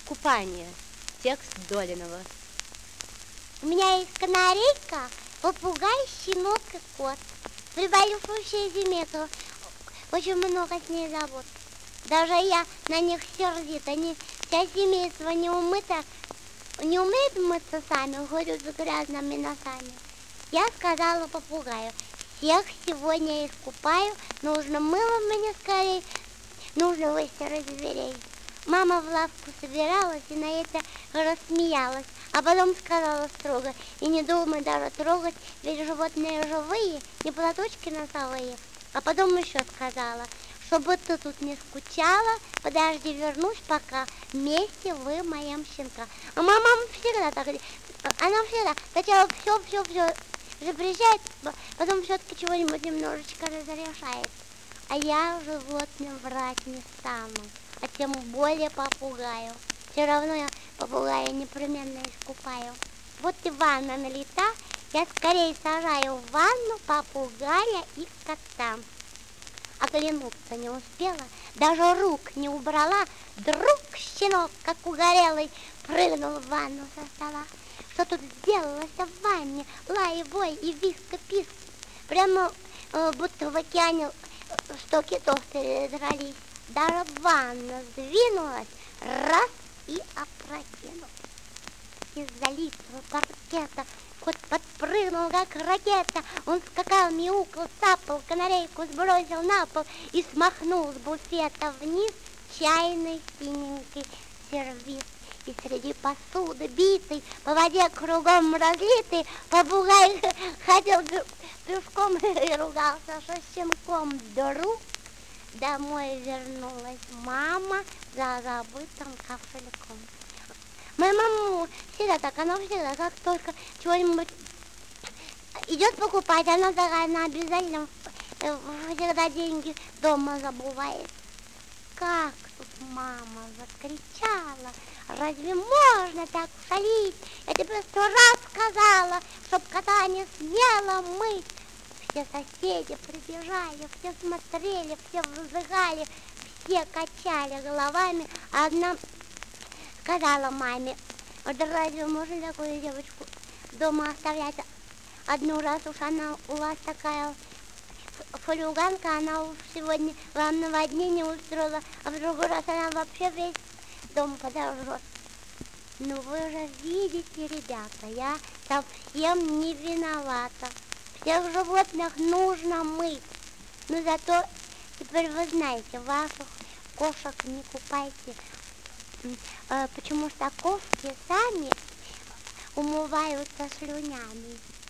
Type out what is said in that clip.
Купание. Текст Долинова. У меня есть канарейка, попугай, щенок и кот. Приболевшая семейка, очень много с ней забот. Даже я на них сердит, они вся семейство не умеет мыться сами, ходят с грязными носами. Я сказала попугаю: всех сегодня искупаю, нужно мыло мне скорей, нужно выстирать зверей. Мама в лавку собиралась и на это рассмеялась, а потом сказала строго: и не думай даже трогать, ведь животные живые, не платочки носовые. А потом еще сказала: чтобы ты тут не скучала, подожди, вернусь пока, вместе вымоем щенка. А мама всегда так, она всегда сначала все запрещает, потом все-таки чего-нибудь немножечко разрешает. А я животным врать не стану, а тем более попугаю. Все равно я попугая непременно искупаю. Вот и ванна налита, я скорее сажаю в ванну попугая и кота. Оглянуться не успела, даже рук не убрала, вдруг щенок, как угорелый, прыгнул в ванну со стола. Что тут сделалось в ванне? Лай, вой и виск и писк. Прямо будто в океане 100 китов передрались. Даже ванна сдвинулась, раз и опрокинулась. Из-за литого паркета кот подпрыгнул, как ракета. Он скакал, мяукал, цапал, канарейку сбросил на пол и смахнул с буфета вниз чайный синенький сервиз. И среди посуды битой, по воде кругом разлитый, попугай ходил пешком и ругался со щенком. Вдруг домой вернулась мама за забытым кошельком. Моя мама всегда так, она всегда, как только чего-нибудь идет покупать, она такая, она обязательно всегда деньги дома забывает. Как тут мама закричала: разве можно так шалить? Я тебе 100 раз сказала, чтоб кота не смела мыть. Все соседи прибежали, все смотрели, все вздыхали, все качали головами, а одна сказала маме: вот разве можно такую девочку дома оставлять одну, раз уж она у вас такая фалюганка, она уж сегодня вам наводнение устроила, а в другой раз она вообще весь дом подожжет. Ну вы же видите, ребята, я совсем не виновата. Всех животных нужно мыть. Но зато теперь вы знаете, ваших кошек не купайте. Потому что кошки сами умываются слюнями.